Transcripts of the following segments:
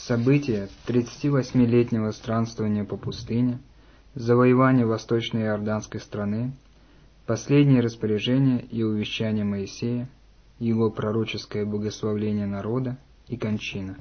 События 38-летнего странствования по пустыне, завоевание восточной иорданской страны, последние распоряжения и увещания Моисея, его пророческое благословление народа и кончина.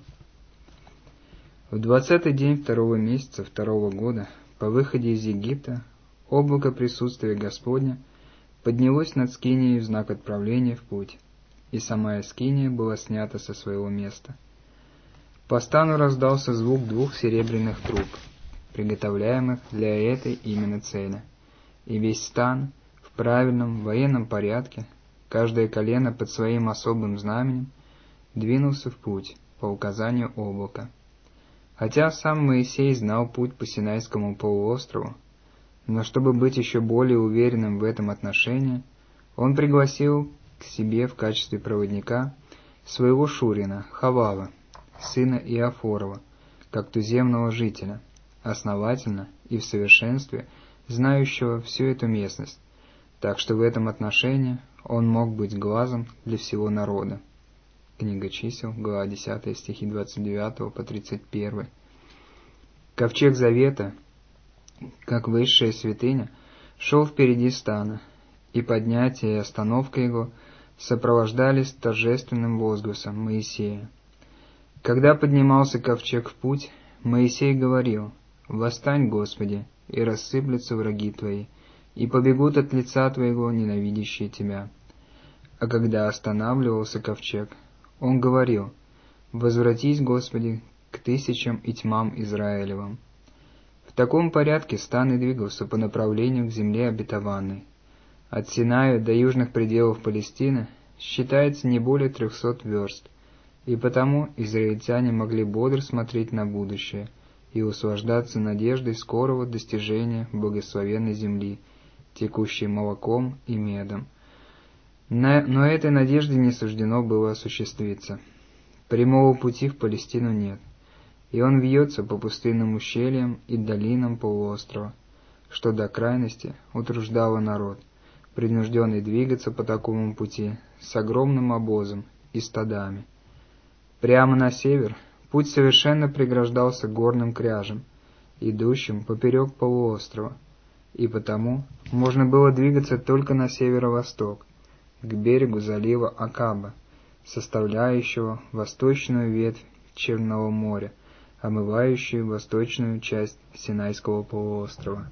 В 20-й день 2-го месяца 2-го года по выходе из Египта облако присутствия Господня поднялось над Скинией в знак отправления в путь, и самая Скиния была снята со своего места. По стану раздался звук 2 серебряных труб, приготовляемых для этой именно цели, и весь стан в правильном военном порядке, каждое колено под своим особым знаменем, двинулся в путь по указанию облака. Хотя сам Моисей знал путь по Синайскому полуострову, но чтобы быть еще более уверенным в этом отношении, он пригласил к себе в качестве проводника своего шурина Хавава, сына Иофорова, как туземного жителя, основательно и в совершенстве знающего всю эту местность, так что в этом отношении он мог быть глазом для всего народа. Книга чисел, глава 10, стихи 29 по 31. Ковчег Завета, как высшая святыня, шел впереди стана, и поднятие и остановка его сопровождались торжественным возгласом Моисея. Когда поднимался ковчег в путь, Моисей говорил: «Восстань, Господи, и рассыплются враги Твои, и побегут от лица Твоего ненавидящие Тебя». А когда останавливался ковчег, он говорил: «Возвратись, Господи, к тысячам и тьмам Израилевым». В таком порядке стан и двигался по направлению к земле обетованной. От Синая до южных пределов Палестины считается не более 300 верст, и потому израильтяне могли бодро смотреть на будущее и услаждаться надеждой скорого достижения благословенной земли, текущей молоком и медом. Но этой надежде не суждено было осуществиться. Прямого пути в Палестину нет, и он вьется по пустынным ущельям и долинам полуострова, что до крайности утруждало народ, принужденный двигаться по такому пути с огромным обозом и стадами. Прямо на север путь совершенно преграждался горным кряжем, идущим поперек полуострова, и потому можно было двигаться только на северо-восток, к берегу залива Акаба, составляющего восточную ветвь Черного моря, омывающую восточную часть Синайского полуострова.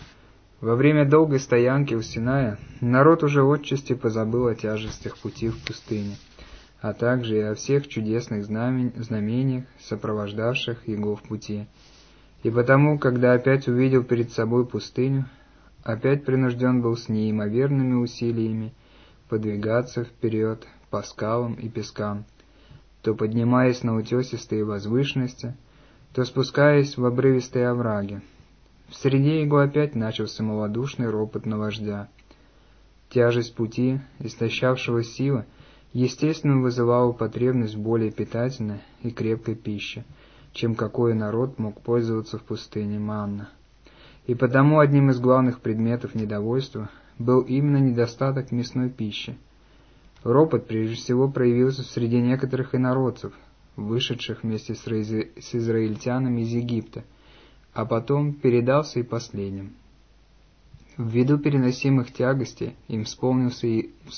Во время долгой стоянки у Синая народ уже отчасти позабыл о тяжестях пути в пустыне, а также и о всех чудесных знамениях, сопровождавших его в пути. И потому, когда опять увидел перед собой пустыню, опять принужден был с неимоверными усилиями подвигаться вперед по скалам и пескам, то поднимаясь на утесистые возвышенности, то спускаясь в обрывистые овраги. В среде его опять начался малодушный ропот на вождя. Тяжесть пути, истощавшего силы, естественно вызывала потребность в более питательной и крепкой пище, чем какой народ мог пользоваться в пустыне манна. И потому одним из главных предметов недовольства был именно недостаток мясной пищи. Ропот прежде всего проявился в среде некоторых инородцев, вышедших вместе с израильтянами из Египта, а потом передался и последним. Ввиду переносимых тягостей им вспомнился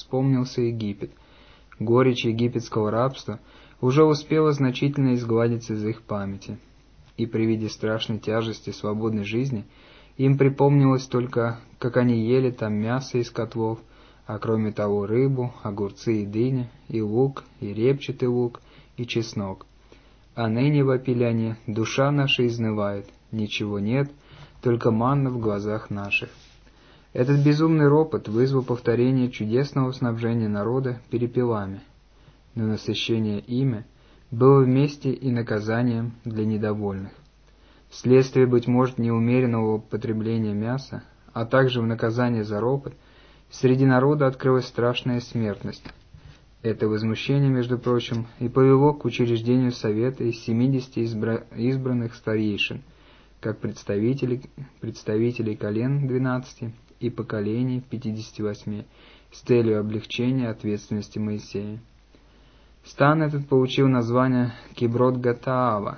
Египет. Горечь египетского рабства уже успела значительно изгладиться из их памяти, и при виде страшной тяжести свободной жизни им припомнилось только, как они ели там мясо из котлов, а кроме того рыбу, огурцы и дыни, и лук, и репчатый лук, и чеснок. А ныне, вопили они, душа наша изнывает, ничего нет, только манна в глазах наших. Этот безумный ропот вызвал повторение чудесного снабжения народа перепелами, но насыщение ими было вместе и наказанием для недовольных. Вследствие, быть может, неумеренного потребления мяса, а также в наказание за ропот, среди народа открылась страшная смертность. Это возмущение, между прочим, и повело к учреждению совета из 70 избранных старейшин, как представителей колен 12 и поколений 58, с целью облегчения ответственности Моисея. Стан этот получил название Киброт-Гатаава,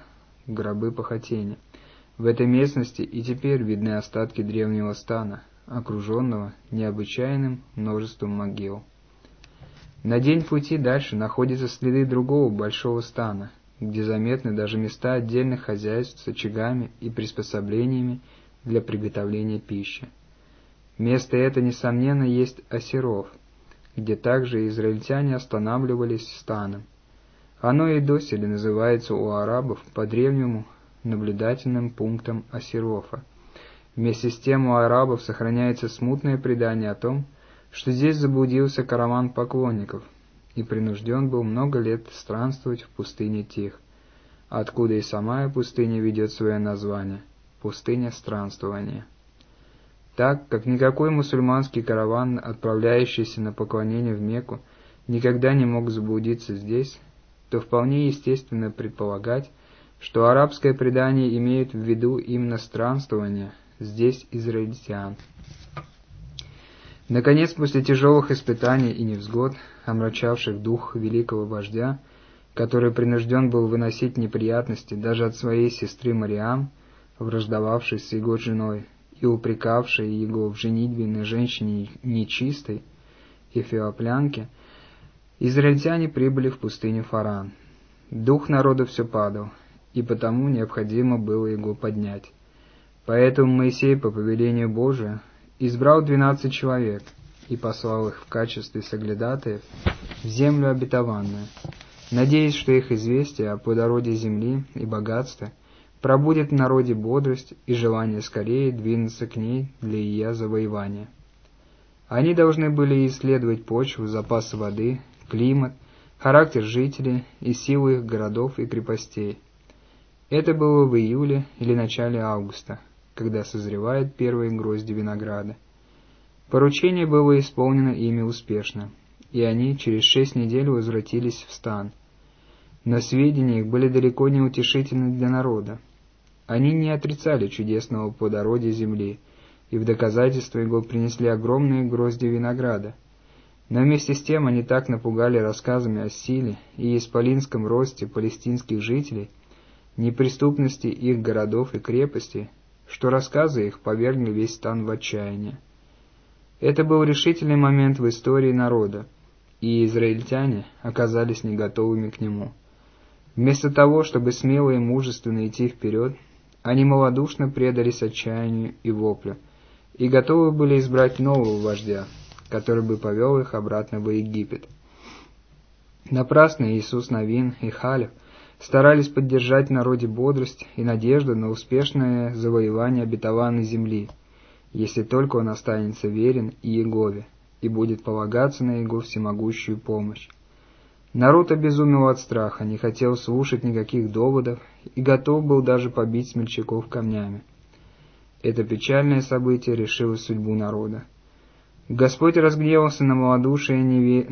гробы похотения. В этой местности и теперь видны остатки древнего стана, окруженного необычайным множеством могил. На день пути дальше находятся следы другого большого стана, где заметны даже места отдельных хозяйств с очагами и приспособлениями для приготовления пищи. Место это, несомненно, есть Осиров, где также израильтяне останавливались станом. Оно и доселе называется у арабов по-древнему наблюдательным пунктом Осирофа. Вместе с тем у арабов сохраняется смутное предание о том, что здесь заблудился караван поклонников и принужден был много лет странствовать в пустыне Тих, откуда и сама пустыня ведет свое название – пустыня странствования. Так как никакой мусульманский караван, отправляющийся на поклонение в Мекку, никогда не мог заблудиться здесь, то вполне естественно предполагать, что арабское предание имеет в виду именно странствование здесь израильтян. Наконец, после тяжелых испытаний и невзгод, омрачавших дух великого вождя, который принужден был выносить неприятности даже от своей сестры Мариам, враждовавшей с его женой и упрекавшей его в женитьбе на женщине нечистой, эфиоплянке, израильтяне прибыли в пустыню Фаран. Дух народа все падал, и потому необходимо было его поднять. Поэтому Моисей по повелению Божию избрал 12 человек и послал их в качестве соглядатаев в землю обетованную, надеясь, что их известие о плодородии земли и богатстве пробудет в народе бодрость и желание скорее двинуться к ней для ее завоевания. Они должны были исследовать почву, запасы воды, климат, характер жителей и силу их городов и крепостей. Это было в июле или начале августа, когда созревают первые грозди винограда. Поручение было исполнено ими успешно, и они через 6 недель возвратились в стан. Но сведения их были далеко не утешительны для народа. Они не отрицали чудесного плодородия земли, и в доказательство его принесли огромные грозди винограда. Но вместе с тем они так напугали рассказами о силе и исполинском росте палестинских жителей, неприступности их городов и крепостей, что рассказы их повергли весь стан в отчаяние. Это был решительный момент в истории народа, и израильтяне оказались не готовыми к нему. Вместо того, чтобы смело и мужественно идти вперед, они малодушно предались отчаянию и воплю, и готовы были избрать нового вождя, который бы повел их обратно в Египет. Напрасно Иисус Навин и Халев старались поддержать в народе бодрость и надежду на успешное завоевание обетованной земли, если только он останется верен Иегове и будет полагаться на его всемогущую помощь. Народ обезумел от страха, не хотел слушать никаких доводов и готов был даже побить смельчаков камнями. Это печальное событие решило судьбу народа. Господь разгневался на малодушное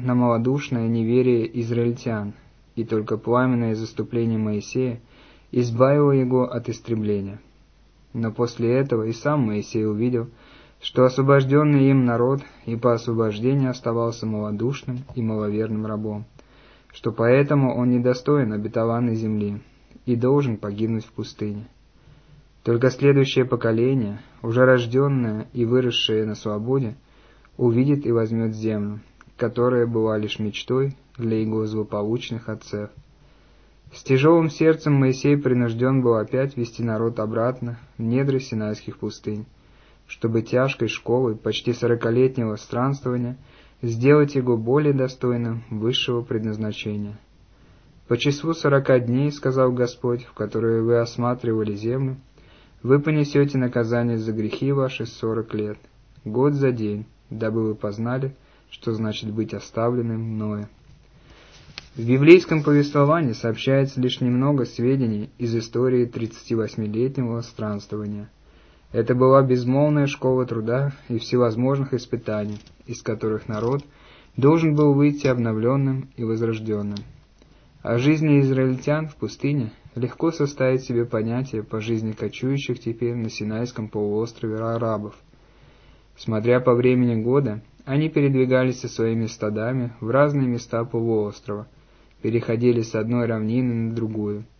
неверие израильтян, и только пламенное заступление Моисея избавило его от истребления. Но после этого и сам Моисей увидел, что освобожденный им народ и по освобождению оставался малодушным и маловерным рабом, что поэтому он недостоин обетованной земли и должен погибнуть в пустыне. Только следующее поколение, уже рожденное и выросшее на свободе, увидит и возьмет землю, которая была лишь мечтой для его злополучных отцев. С тяжелым сердцем Моисей принужден был опять вести народ обратно в недры Синайских пустынь, чтобы тяжкой школой почти 40-летнего странствования сделать его более достойным высшего предназначения. «По числу 40 дней, — сказал Господь, — в которые вы осматривали землю, вы понесете наказание за грехи ваши 40 лет, год за день, дабы вы познали, что значит быть оставленным мною». В библейском повествовании сообщается лишь немного сведений из истории 38-летнего странствования. Это была безмолвная школа труда и всевозможных испытаний, из которых народ должен был выйти обновленным и возрожденным. О жизни израильтян в пустыне легко составить себе понятие по жизни кочующих теперь на Синайском полуострове арабов. Смотря по времени года, они передвигались со своими стадами в разные места полуострова, переходили с одной равнины на другую,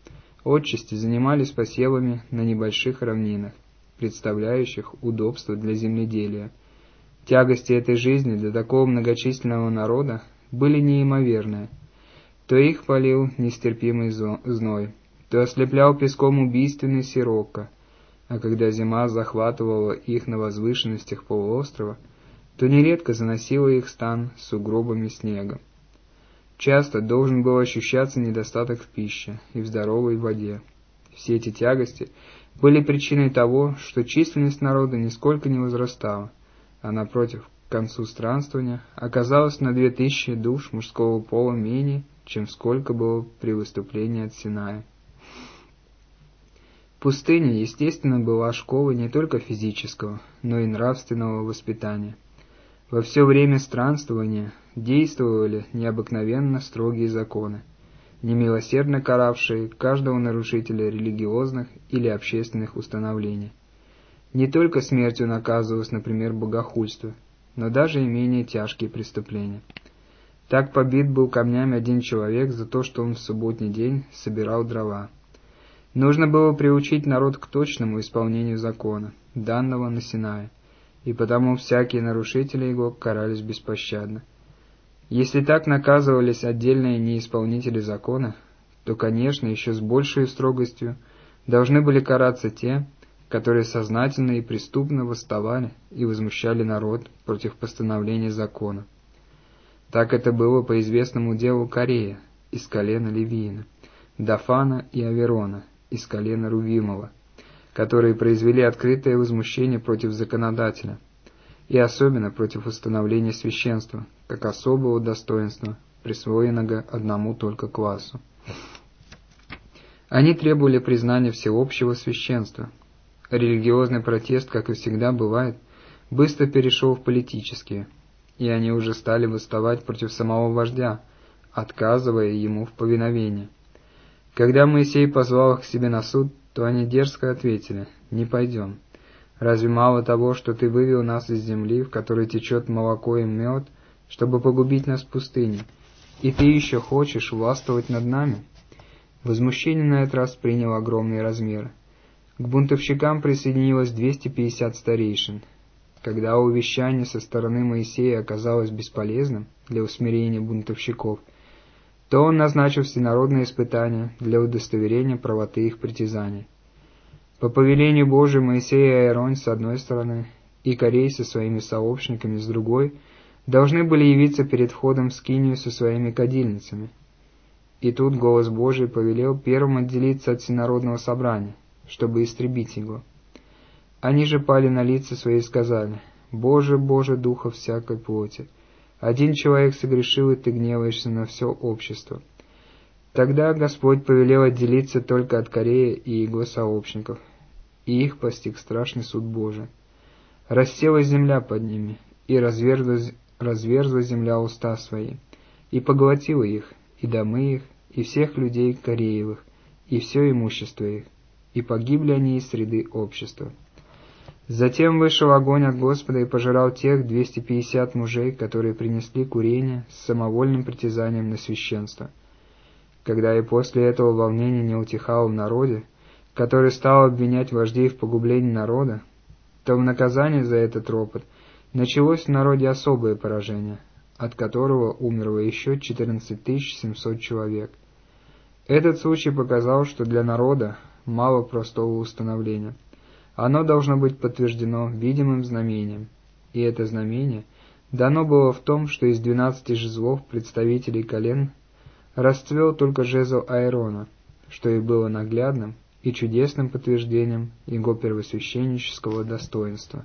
отчасти занимались посевами на небольших равнинах, представляющих удобство для земледелия. Тягости этой жизни для такого многочисленного народа были неимоверные. То их палил нестерпимый зной, то ослеплял песком убийственный сирокко, а когда зима захватывала их на возвышенностях полуострова, то нередко заносила их стан сугробами снега. Часто должен был ощущаться недостаток в пище и в здоровой воде. Все эти тягости были причиной того, что численность народа нисколько не возрастала, а напротив, к концу странствования оказалось на 2000 душ мужского пола менее, чем сколько было при выступлении от Синая. Пустыня, естественно, была школой не только физического, но и нравственного воспитания. Во все время странствования действовали необыкновенно строгие законы, немилосердно каравшие каждого нарушителя религиозных или общественных установлений. Не только смертью наказывалось, например, богохульство, но даже и менее тяжкие преступления. Так побит был камнями один человек за то, что он в субботний день собирал дрова. Нужно было приучить народ к точному исполнению закона, данного на Синае, и потому всякие нарушители его карались беспощадно. Если так наказывались отдельные неисполнители закона, то, конечно, еще с большей строгостью должны были караться те, которые сознательно и преступно восставали и возмущали народ против постановления закона. Так это было по известному делу Корея из колена Левиина, Дафана и Аверона из колена Рувимова, которые произвели открытое возмущение против законодателя, и особенно против установления священства, как особого достоинства, присвоенного одному только классу. Они требовали признания всеобщего священства. Религиозный протест, как и всегда бывает, быстро перешел в политические, и они уже стали восставать против самого вождя, отказывая ему в повиновении. Когда Моисей позвал их к себе на суд, то они дерзко ответили: «Не пойдем. Разве мало того, что ты вывел нас из земли, в которой течет молоко и мед, чтобы погубить нас в пустыне, и ты еще хочешь властвовать над нами?» Возмущение на этот раз приняло огромные размеры. К бунтовщикам присоединилось 250 старейшин. Когда увещание со стороны Моисея оказалось бесполезным для усмирения бунтовщиков, то он назначил всенародное испытание для удостоверения правоты их притязаний. По повелению Божию Моисей и Аарон с одной стороны и Корей со своими сообщниками с другой должны были явиться перед входом в скинию со своими кадильницами. И тут голос Божий повелел первым отделиться от всенародного собрания, чтобы истребить его. Они же пали на лица свои и сказали: «Боже, Боже, Духа всякой плоти! Один человек согрешил, и ты гневаешься на все общество». Тогда Господь повелел отделиться только от Корея и его сообщников, и их постиг страшный суд Божий. Расселась земля под ними, и разверзла земля уста свои, и поглотила их, и домы их, и всех людей Кореевых, и все имущество их, и погибли они из среды общества. Затем вышел огонь от Господа и пожирал тех 250 мужей, которые принесли курение с самовольным притязанием на священство. Когда и после этого волнение не утихало в народе, который стал обвинять вождей в погублении народа, то в наказание за этот ропот началось в народе особое поражение, от которого умерло еще 14 700 человек. Этот случай показал, что для народа мало простого установления. Оно должно быть подтверждено видимым знамением, и это знамение дано было в том, что из 12 жезлов представителей колен расцвел только жезл Аарона, что и было наглядным и чудесным подтверждением его первосвященнического достоинства.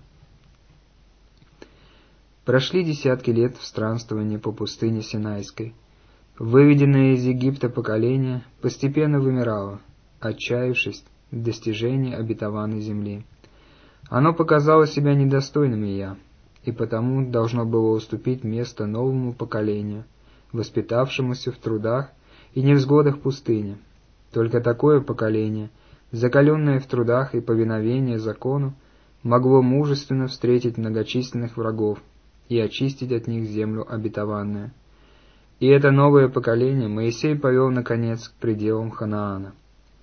Прошли десятки лет в странствовании по пустыне Синайской. Выведенное из Египта поколение постепенно вымирало, отчаявшись в достижении обетованной земли. Оно показало себя недостойным Ия, и потому должно было уступить место новому поколению, воспитавшемуся в трудах и невзгодах пустыни. Только такое поколение, закаленное в трудах и повиновении закону, могло мужественно встретить многочисленных врагов и очистить от них землю обетованную. И это новое поколение Моисей повел, наконец, к пределам Ханаана.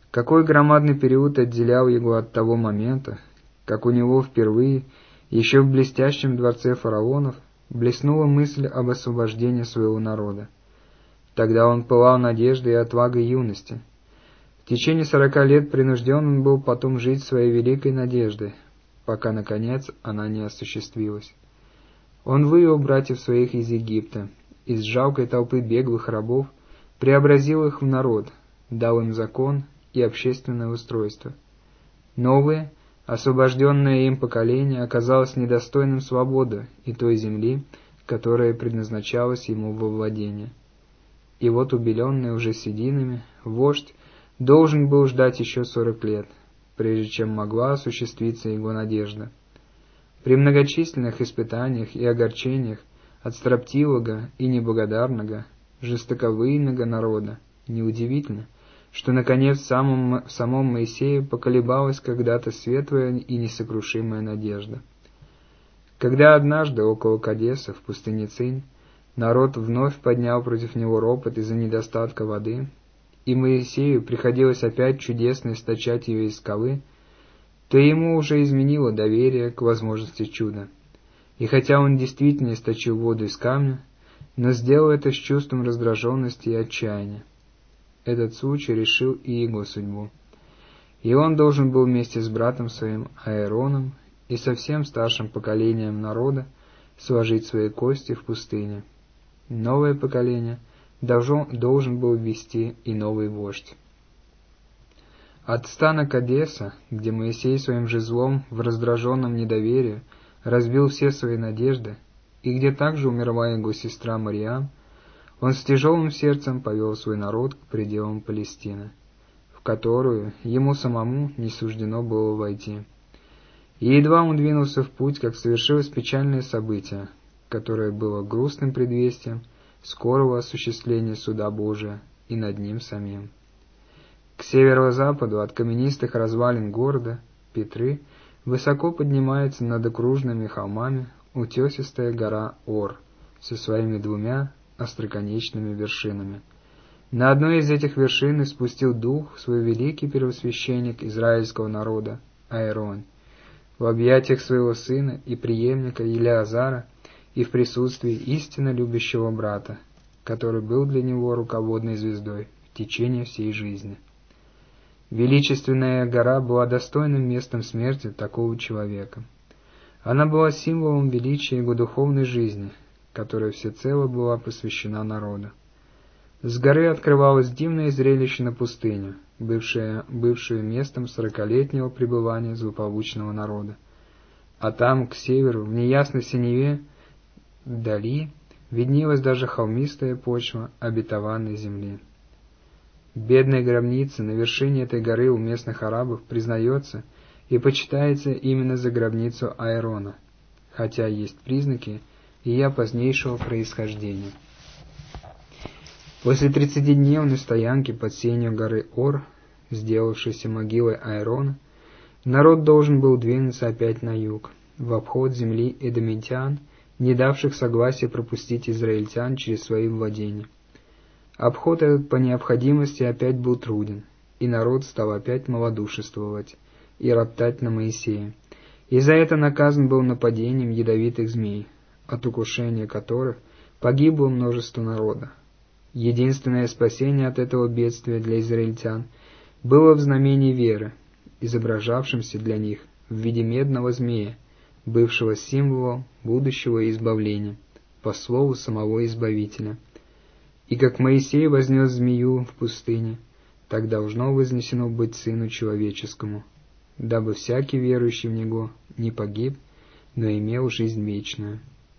Какой громадный период отделял его от того момента, как у него впервые, еще в блестящем дворце фараонов, блеснула мысль об освобождении своего народа. Тогда он пылал надеждой и отвагой юности. В течение 40 лет принужден он был потом жить своей великой надеждой, пока, наконец, она не осуществилась. Он вывел братьев своих из Египта, из жалкой толпы беглых рабов, преобразил их в народ, дал им закон и общественное устройство. Новое, освобожденное им поколение оказалось недостойным свободы и той земли, которая предназначалась ему во владение. И вот, убеленный уже сединами, вождь должен был ждать еще 40 лет, прежде чем могла осуществиться его надежда. При многочисленных испытаниях и огорчениях от строптивого и неблагодарного, жестоковыйного народа неудивительно, что, наконец, в самом Моисее поколебалась когда-то светлая и несокрушимая надежда. Когда однажды около Кадеса, в пустыне Цинь, народ вновь поднял против него ропот из-за недостатка воды, и Моисею приходилось опять чудесно источать ее из скалы, то ему уже изменило доверие к возможности чуда. И хотя он действительно источил воду из камня, но сделал это с чувством раздраженности и отчаяния. Этот случай решил и его судьбу. И он должен был вместе с братом своим Аароном и со всем старшим поколением народа сложить свои кости в пустыне. Новое поколение должен был ввести и новый вождь. От стана Кадеса, где Моисей своим жезлом в раздраженном недоверии разбил все свои надежды, и где также умерла его сестра Мариам, он с тяжелым сердцем повел свой народ к пределам Палестины, в которую ему самому не суждено было войти. И едва он двинулся в путь, как совершилось печальное событие, которое было грустным предвестием скорого осуществления суда Божия и над ним самим. К северо-западу от каменистых развалин города Петры высоко поднимается над окружными холмами утесистая гора Ор со своими 2 остроконечными вершинами. На одной из этих вершин испустил дух свой великий первосвященник израильского народа Аарон в объятиях своего сына и преемника Елеазара и в присутствии истинно любящего брата, который был для него руководной звездой в течение всей жизни. Величественная гора была достойным местом смерти такого человека. Она была символом величия его духовной жизни, которая всецело была посвящена народу. С горы открывалось дивное зрелище на пустыню, бывшую местом 40-летнего пребывания злополучного народа. А там, к северу, в неясной синеве, вдали, виднелась даже холмистая почва обетованной земли. Бедная гробница на вершине этой горы у местных арабов признается и почитается именно за гробницу Аарона, хотя есть признаки ее позднейшего происхождения. После 30-дневной стоянки под сенью горы Ор, сделавшейся могилой Аарона, народ должен был двинуться опять на юг, в обход земли эдомитян, не давших согласия пропустить израильтян через свои владения. Обход этот по необходимости опять был труден, и народ стал опять малодушествовать и роптать на Моисея, и за это наказан был нападением ядовитых змей, от укушения которых погибло множество народа. Единственное спасение от этого бедствия для израильтян было в знамении веры, изображавшемся для них в виде медного змея, бывшего символом будущего избавления, по слову самого Избавителя. И как Моисей вознес змею в пустыне, так должно вознесено быть Сыну Человеческому, дабы всякий верующий в Него не погиб, но имел жизнь вечную.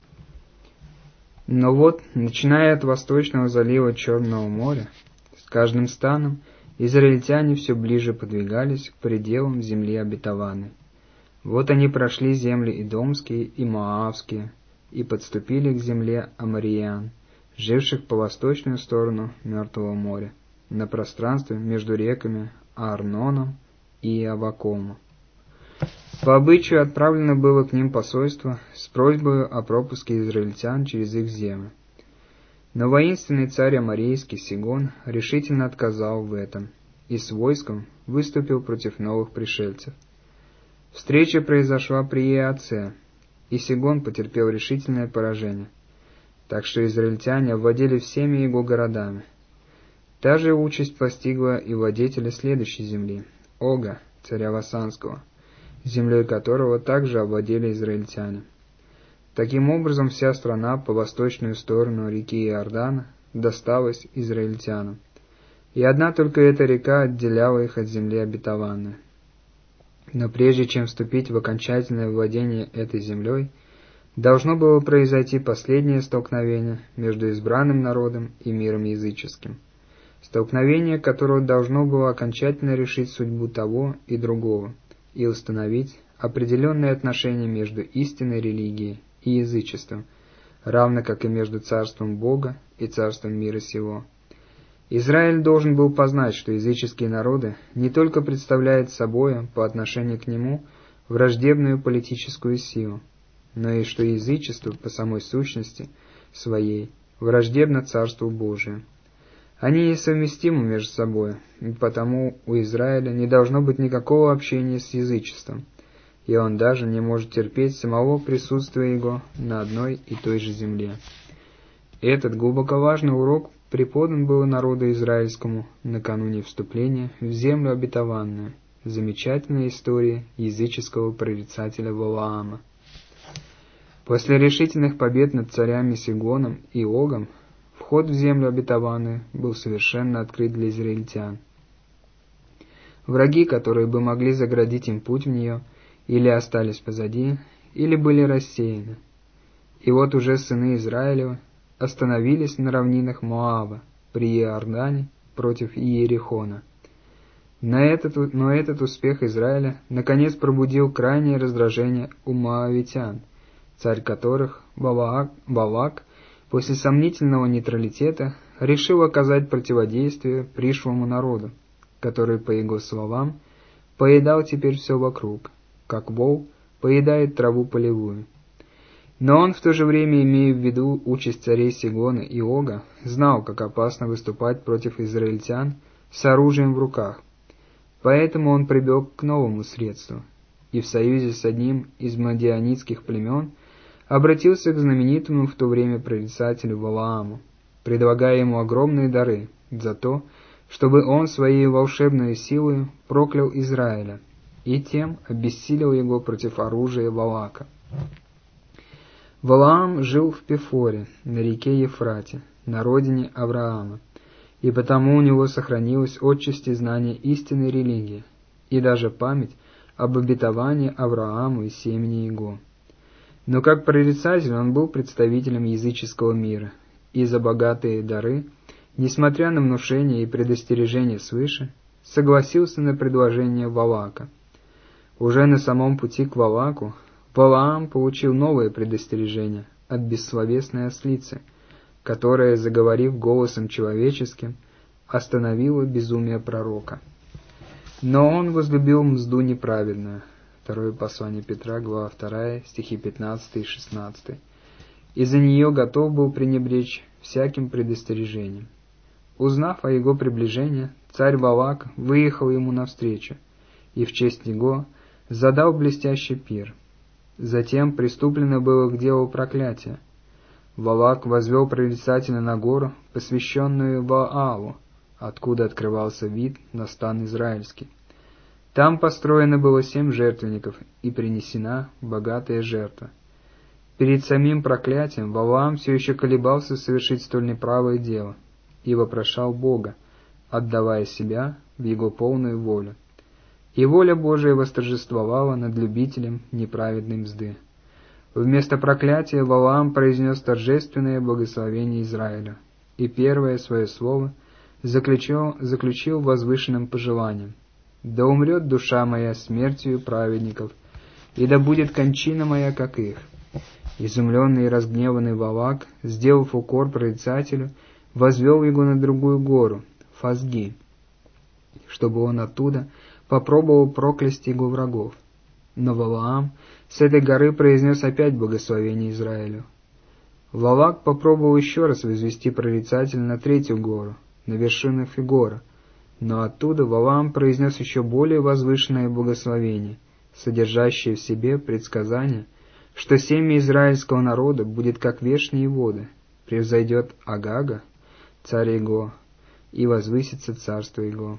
Но вот, начиная от восточного залива Черного моря, с каждым станом израильтяне все ближе подвигались к пределам земли обетованной. Вот они прошли земли Идомские и Моавские и подступили к земле амориян, живших по восточную сторону Мертвого моря, на пространстве между реками Арноном и Аввакомом. По обычаю отправлено было к ним посольство с просьбой о пропуске израильтян через их землю. Но воинственный царь аморейский Сигон решительно отказал в этом, и с войском выступил против новых пришельцев. Встреча произошла при Иеаце, и Сигон потерпел решительное поражение, так что израильтяне овладели всеми его городами. Та же участь постигла и владетеля следующей земли, Ога, царя Васанского, землей которого также овладели израильтяне. Таким образом, вся страна по восточную сторону реки Иордана досталась израильтянам, и одна только эта река отделяла их от земли обетованной. Но прежде чем вступить в окончательное владение этой землей, должно было произойти последнее столкновение между избранным народом и миром языческим, столкновение которого должно было окончательно решить судьбу того и другого и установить определенные отношения между истинной религией и язычеством, равно как и между царством Бога и царством мира сего. Израиль должен был познать, что языческие народы не только представляют собой по отношению к нему враждебную политическую силу, но и что язычество по самой сущности своей враждебно Царству Божию. Они несовместимы между собой, и потому у Израиля не должно быть никакого общения с язычеством, и он даже не может терпеть самого присутствия его на одной и той же земле. Этот глубоко важный урок преподан был народу израильскому накануне вступления в землю обетованную, замечательной истории языческого прорицателя Валаама. После решительных побед над царями Сигоном и Огом, вход в землю обетованную был совершенно открыт для израильтян. Враги, которые бы могли заградить им путь в нее, или остались позади, или были рассеяны. И вот уже сыны Израилева остановились на равнинах Моава при Иордане против Иерихона. Но этот успех Израиля наконец пробудил крайнее раздражение у моавитян, царь которых, Балак, после сомнительного нейтралитета, решил оказать противодействие пришлому народу, который, по его словам, поедал теперь все вокруг, как вол поедает траву полевую. Но он, в то же время, имея в виду участь царей Сигона и Ога, знал, как опасно выступать против израильтян с оружием в руках. Поэтому он прибег к новому средству, и в союзе с одним из мадианитских племен обратился к знаменитому в то время прорицателю Валааму, предлагая ему огромные дары за то, чтобы он своей волшебной силой проклял Израиля и тем обессилил его против оружия Валака. Валаам жил в Пефоре, на реке Ефрате, на родине Авраама, и потому у него сохранилось отчасти знание истинной религии и даже память об обетовании Аврааму и семени его. Но как прорицатель он был представителем языческого мира, и за богатые дары, несмотря на внушение и предостережение свыше, согласился на предложение Валака. Уже на самом пути к Валаку Валаам получил новое предостережение от бессловесной ослицы, которая, заговорив голосом человеческим, остановила безумие пророка. Но он возлюбил мзду неправедную. Второе послание Петра, глава 2, стихи 15 и 16. И за нее готов был пренебречь всяким предостережением. Узнав о его приближении, царь Валак выехал ему навстречу, и в честь него задал блестящий пир. Затем приступлено было к делу проклятия. Валак возвел прорицателя на гору, посвященную Ваалу, откуда открывался вид на стан израильский. Там построено было 7 жертвенников и принесена богатая жертва. Перед самим проклятием Валаам все еще колебался совершить столь неправое дело и вопрошал Бога, отдавая себя в его полную волю. И воля Божия восторжествовала над любителем неправедной мзды. Вместо проклятия Валаам произнес торжественное благословение Израилю, и первое свое слово заключил возвышенным пожеланием: «Да умрет душа моя смертью праведников, и да будет кончина моя, как их». Изумленный и разгневанный Валак, сделав укор прорицателю, возвел его на другую гору, Фазги, чтобы он оттуда попробовал проклясть его врагов. Но Валаам с этой горы произнес опять благословение Израилю. Валак попробовал еще раз возвести прорицателя на 3-ю гору, на вершину Фигора, Но оттуда Валаам произнес еще более возвышенное благословение, содержащее в себе предсказание, что семя израильского народа будет как вешние воды, превзойдет Агага, царь его, и возвысится царство его.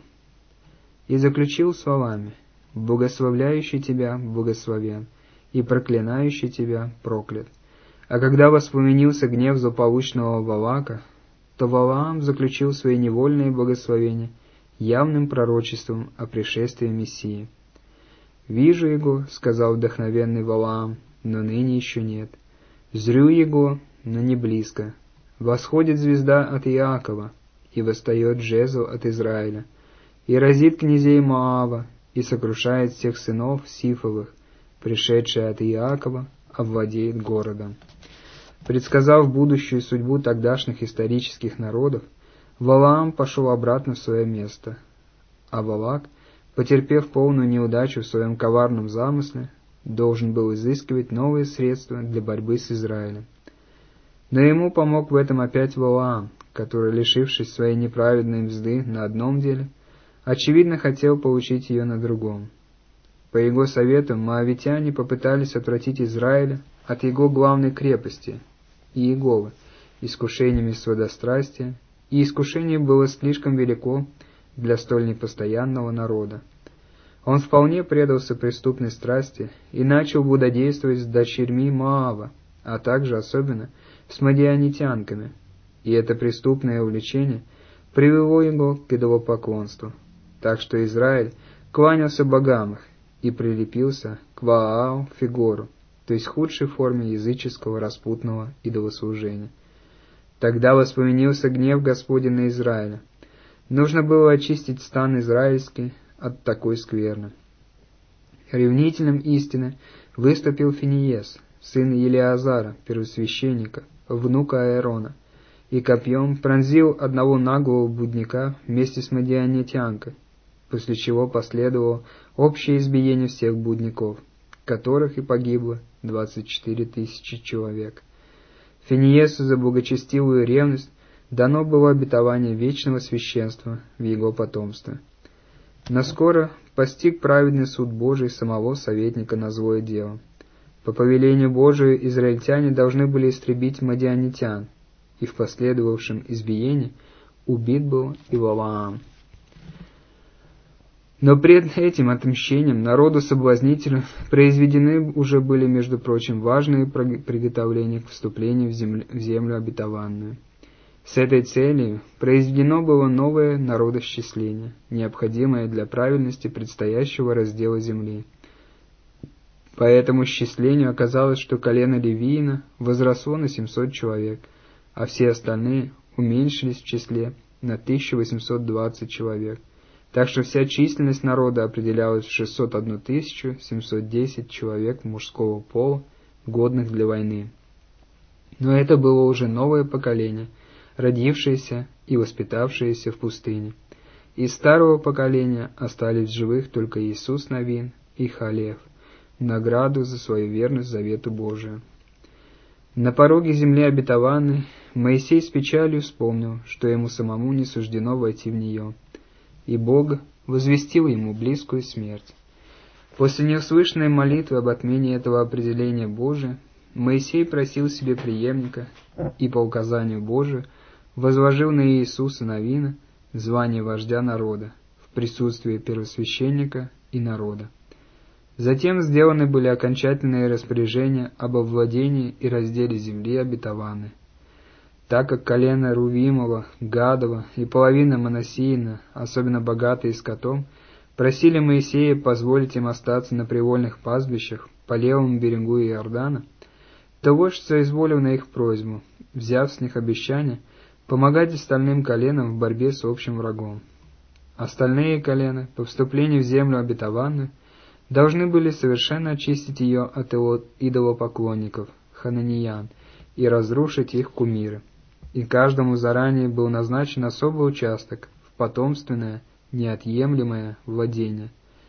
И заключил словами: «Благословляющий тебя благословен, и проклинающий тебя проклят». А когда воспламенился гнев злополучного Валака, то Валаам заключил свои невольные благословения явным пророчеством о пришествии Мессии. «Вижу его, — сказал вдохновенный Валаам, — но ныне еще нет. Зрю его, но не близко. Восходит звезда от Иакова, и восстает жезл от Израиля, и разит князей Моава, и сокрушает всех сынов Сифовых, пришедший от Иакова, овладеет городом». Предсказав будущую судьбу тогдашних исторических народов, Валаам пошел обратно в свое место, а Валак, потерпев полную неудачу в своем коварном замысле, должен был изыскивать новые средства для борьбы с Израилем. Но ему помог в этом опять Валаам, который, лишившись своей неправедной мзды на одном деле, очевидно хотел получить ее на другом. По его совету моавитяне попытались отвратить Израиля от его главной крепости – Иеговы, искушениями сводострастия, и искушение было слишком велико для столь непостоянного народа. Он вполне предался преступной страсти и начал блудодействовать с дочерьми Моава, а также особенно с мадианитянками, и это преступное увлечение привело его к идолопоклонству, так что Израиль кланялся богам их и прилепился к Ваал-Фигору, то есть худшей форме языческого распутного идолослужения. Тогда воспламенился гнев Господень на Израиля. Нужно было очистить стан израильский от такой скверны. Ревнителем истины выступил Финиес, сын Елеазара, первосвященника, внука Аарона, и копьем пронзил одного наглого блудника вместе с мадианитянкой, после чего последовало общее избиение всех блудников, которых и погибло 24 тысячи человек. Финиесу за благочестивую ревность дано было обетование вечного священства в его потомстве. Но скоро постиг праведный суд Божий самого советника на злое дело. По повелению Божию израильтяне должны были истребить мадианитян, и в последовавшем избиении убит был и Валаам. Но пред этим отмщением народу-соблазнителю произведены уже были, между прочим, важные приготовления к вступлению в землю обетованную. С этой целью произведено было новое народосчисление, необходимое для правильности предстоящего раздела земли. По этому счислению оказалось, что колено Левиина возросло на 700 человек, а все остальные уменьшились в числе на 1820 человек. Так что вся численность народа определялась в 601 710 человек мужского пола, годных для войны. Но это было уже новое поколение, родившееся и воспитавшееся в пустыне. Из старого поколения остались в живых только Иисус Навин и Халев, в награду за свою верность завету Божию. На пороге земли обетованной Моисей с печалью вспомнил, что ему самому не суждено войти в нее, и Бог возвестил ему близкую смерть. После неуслышанной молитвы об отмене этого определения Божия, Моисей просил себе преемника и по указанию Божию возложил на Иисуса Навина звание вождя народа в присутствии первосвященника и народа. Затем сделаны были окончательные распоряжения об овладении и разделе земли обетованной. Так как колено Рувимова, Гадова и половина Манассиина, особенно богатые скотом, просили Моисея позволить им остаться на привольных пастбищах по левому берегу Иордана, то вождь соизволил на их просьбу, взяв с них обещание помогать остальным коленам в борьбе с общим врагом. Остальные колена, по вступлению в землю обетованную, должны были совершенно очистить ее от идолопоклонников, хананиян, и разрушить их кумиры. И каждому заранее был назначен особый участок в потомственное, неотъемлемое владение.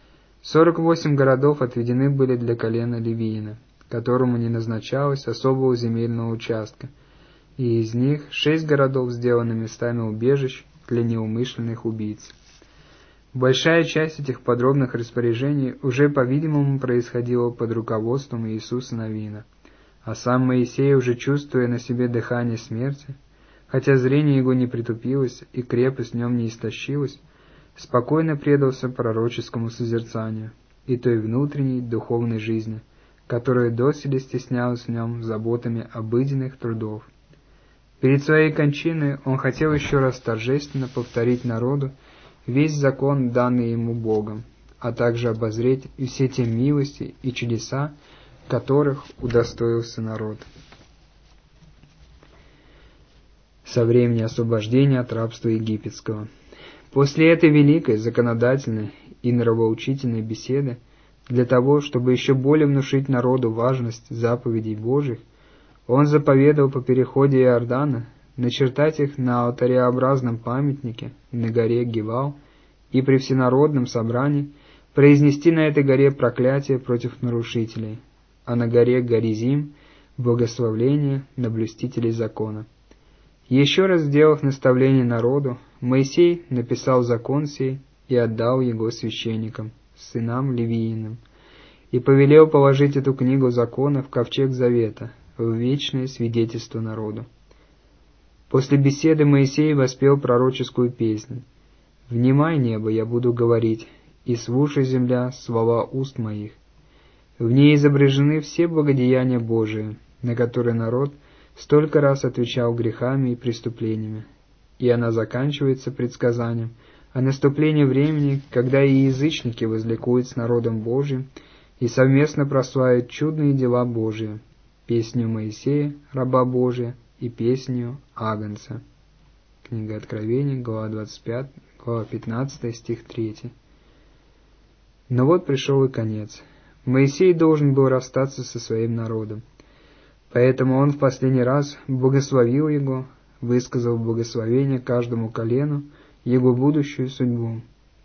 48 городов отведены были для колена Левиина, которому не назначалось особого земельного участка, и из них 6 городов сделаны местами убежищ для неумышленных убийц. Большая часть этих подробных распоряжений уже, по-видимому, происходила под руководством Иисуса Навина, а сам Моисей, уже чувствуя на себе дыхание смерти, хотя зрение его не притупилось и крепость в нем не истощилась, спокойно предался пророческому созерцанию и той внутренней духовной жизни, которая доселе стеснялась в нем заботами обыденных трудов. Перед своей кончиной он хотел еще раз торжественно повторить народу весь закон, данный ему Богом, а также обозреть и все те милости и чудеса, которых удостоился народ. Со времени освобождения от рабства египетского. После этой великой законодательной и нравоучительной беседы, для того, чтобы еще более внушить народу важность заповедей Божьих, он заповедовал по переходе Иордана начертать их на алтареобразном памятнике на горе Гивал и при всенародном собрании произнести на этой горе проклятие против нарушителей, а на горе Горизим благословление на блюстителей закона. Еще раз сделав наставление народу, Моисей написал закон сей и отдал его священникам, сынам Левииным, и повелел положить эту книгу закона в ковчег завета, в вечное свидетельство народу. После беседы Моисей воспел пророческую песнь: «Внимай, небо, я буду говорить, и слушай, земля, слова уст моих». В ней изображены все благодеяния Божии, на которые народ столько раз отвечал грехами и преступлениями, и она заканчивается предсказанием о наступлении времени, когда и язычники возликуют с народом Божиим и совместно прославят чудные дела Божии, песню Моисея, раба Божия, и песню Агнца. Книга Откровений, глава 25, глава 15, стих 3. Но вот пришел и конец. Моисей должен был расстаться со своим народом. Поэтому он в последний раз благословил его, высказал благословение каждому колену, его будущую судьбу.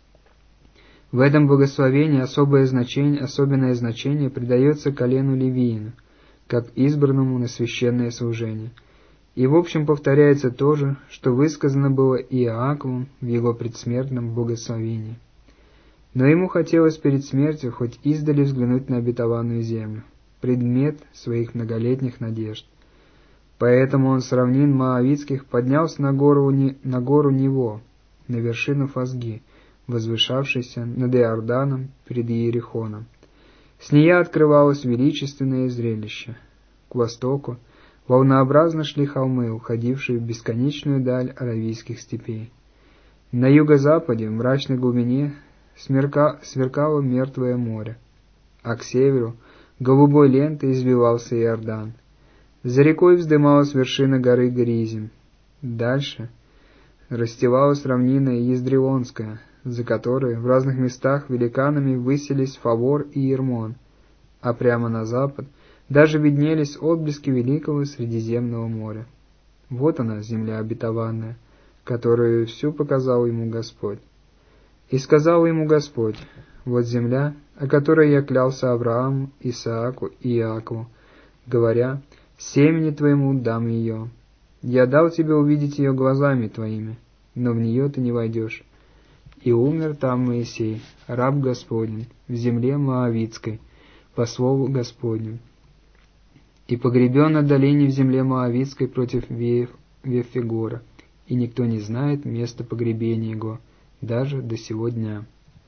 В этом благословении особенное значение придается колену Левиину, как избранному на священное служение. И в общем повторяется то же, что высказано было Иаковом в его предсмертном благословении. Но ему хотелось перед смертью хоть издали взглянуть на обетованную землю, предмет своих многолетних надежд. Поэтому он с равнин Моавитских поднялся на гору Нево, на вершину Фазги, возвышавшейся над Иорданом перед Иерихоном. С нея открывалось величественное зрелище. К востоку волнообразно шли холмы, уходившие в бесконечную даль аравийских степей. На юго-западе, в мрачной глубине, сверкало мертвое море, а к северу голубой лентой извивался Иордан. За рекой вздымалась вершина горы Горизим. Дальше расстилалась равнина Ездрелонская, за которой в разных местах великанами высились Фавор и Ермон, а прямо на запад даже виднелись отблески великого Средиземного моря. Вот она, земля обетованная, которую всю показал ему Господь. И сказал ему Господь: вот земля, о которой я клялся Аврааму, Исааку и Иакову, говоря: семени твоему дам ее. Я дал тебе увидеть ее глазами твоими, но в нее ты не войдешь. И умер там Моисей, раб Господень, в земле Моавитской, по слову Господню. И погребен на долине в земле Моавитской против Вефегора, и никто не знает места погребения его, даже до сего дня.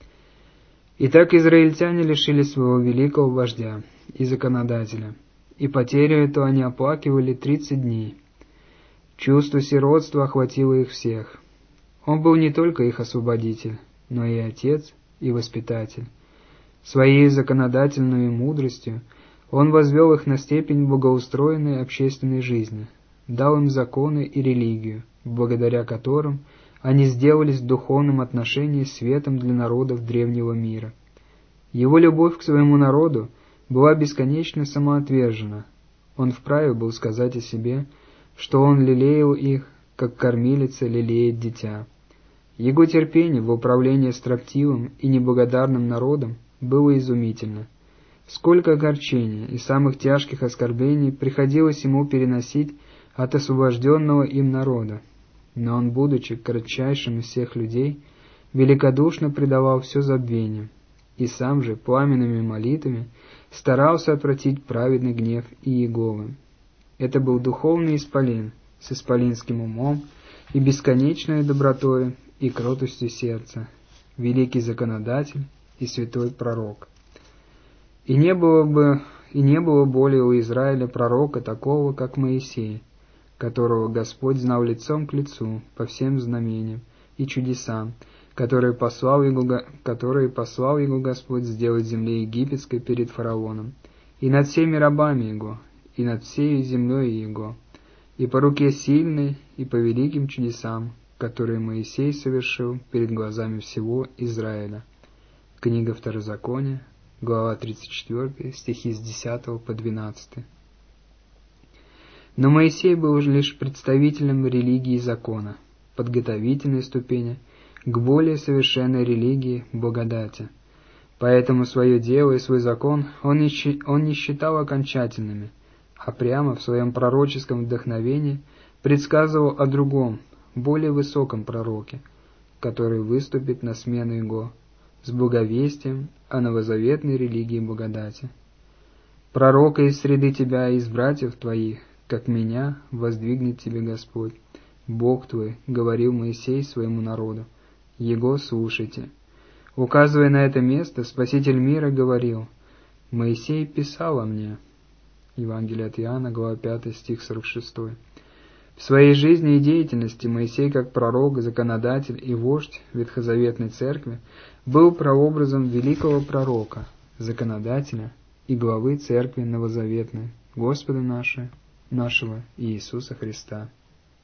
Итак, израильтяне лишили своего великого вождя и законодателя, и потерю эту они оплакивали 30 дней. Чувство сиротства охватило их всех. Он был не только их освободитель, но и отец, и воспитатель. Своей законодательной мудростью он возвел их на степень благоустроенной общественной жизни, дал им законы и религию, благодаря которым они сделались в духовном отношении светом для народов древнего мира. Его любовь к своему народу была бесконечно самоотвержена. Он вправе был сказать о себе, что он лелеял их, как кормилица лелеет дитя. Его терпение в управлении строптивым и неблагодарным народом было изумительно. Сколько огорчений и самых тяжких оскорблений приходилось ему переносить от освобожденного им народа. Но он, будучи кратчайшим из всех людей, великодушно предавал все забвению, и сам же пламенными молитвами старался отвратить праведный гнев Иеговы. Это был духовный исполин с исполинским умом и бесконечной добротой и кротостью сердца, великий законодатель и святой пророк. И не было более у Израиля пророка такого, как Моисей, которого Господь знал лицом к лицу по всем знамениям и чудесам, которые послал его Господь сделать в земле египетской перед фараоном, и над всеми рабами его, и над всей землей его, и по руке сильной, и по великим чудесам, которые Моисей совершил перед глазами всего Израиля. Книга Второзакония, глава 34, стихи с 10 по 12. Но Моисей был лишь представителем религии закона, подготовительной ступени к более совершенной религии благодати. Поэтому свое дело и свой закон он не считал окончательными, а прямо в своем пророческом вдохновении предсказывал о другом, более высоком пророке, который выступит на смену его с благовестием о новозаветной религии благодати. «Пророка из среды тебя и из братьев твоих, как меня, воздвигнет тебе Господь, Бог твой», — говорил Моисей своему народу. «Его слушайте». Указывая на это место, Спаситель мира говорил: «Моисей писал о мне». Евангелие от Иоанна, глава 5, стих 46. В своей жизни и деятельности Моисей, как пророк, законодатель и вождь Ветхозаветной Церкви, был прообразом великого пророка, законодателя и главы Церкви Новозаветной, Господа нашего Иисуса Христа.